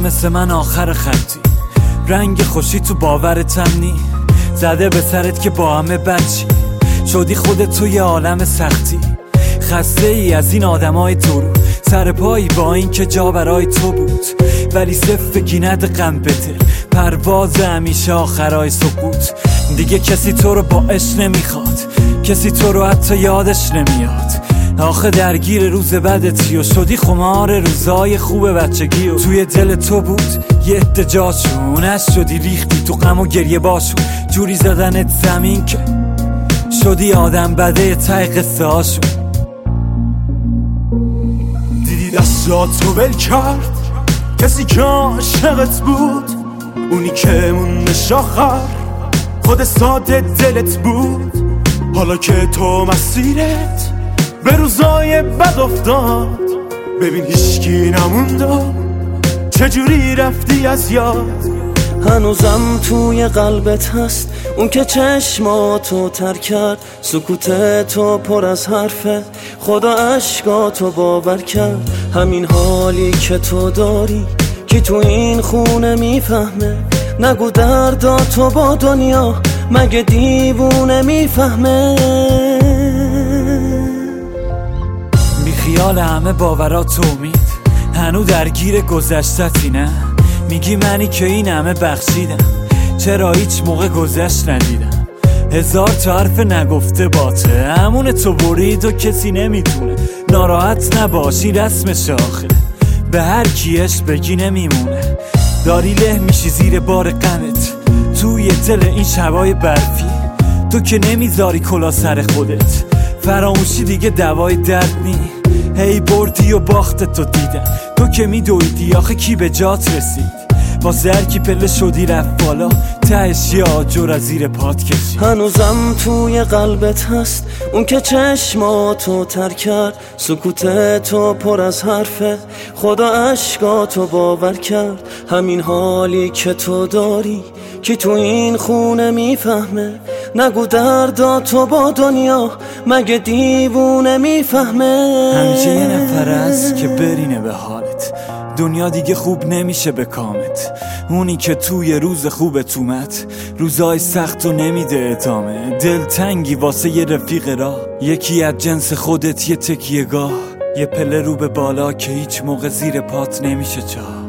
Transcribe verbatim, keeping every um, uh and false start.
مثل من آخر خطی، رنگ خوشی تو باورتم نی، زده به سرت که با همه بچی، شدی خودت تو یه عالم سختی. خسته ای از این آدمای تو رو، سر پایی با این که جا برای تو بود، ولی صف گیند غم بده، پرواز همیشه آخرای سقوط. دیگه کسی تو رو با عشق نمیخواد، کسی تو رو حتی یادش نمیاد. آخه درگیر روز بدتی و شدی خمار روزای خوب بچگی و توی دل تو بود یه عده جاشون، از شدی ریختی تو غم و گریه باشون، جوری زدنت زمین که شدی آدم بده ته قصه هاشون. دیدی دستاتو ول کرد کسی که عاشقت بود، اونی که مونده شاخر خود ساده دلت بود. حالا که تو مسیرت به روزای بد افتاد، ببین هیچکی نموند و چجوری رفتی از یاد. هنوزم توی قلبت هست اون که چشماتو تر کرد، سکوت تو پر از حرفه، خدا عشقاتو باور کرد. همین حالی که تو داری کی تو این خونه میفهمه، نگو درداتو با دنیا مگه دیوونه میفهمه. بی خیال همه باورات امید، هنو درگیر گذشتتی نه؟ میگی منی که این همه بخشیدم، چرا هیچ موقع گذشت ندیدم؟ هزار تا حرف نگفته باته، همون تو برید و کسی نمیدونه. ناراحت نباشی رسم شاخه، به هر کیش بگی نمیمونه. داری له میشی زیر بار غمت توی دل این شبای برفی، تو که نمیذاری کلا سر خودت، فراموشی دیگه دوای درد نی. هی بردی و باختت تو دیدن، تو که میدویدی آخه کی به جات رسید. واسه هر کی پله شدی رفت بالا، تهش یه آجر از زیر پات کشید. هنوزم توی قلبت هست اون که چشماتو تر کرد، سکوت تو پر از حرفه، خدا عشقاتو باور کرد. همین حالی که تو داری کی تو این خونه میفهمه، نگو درداتو با دنیا مگه دیوونه میفهمه. همیشه یه نفر هست که برینه به حالت، دنیا دیگه خوب نمیشه به کامت. اونی که توی روز خوبت اومد، روزای سخت و نمیده ادامه. دلتنگی واسه یه رفیق راه، یکی از جنس خودت، یه تکیه گاه، یه پله رو به بالا که هیچ موقع زیر پات نمیشه چاه.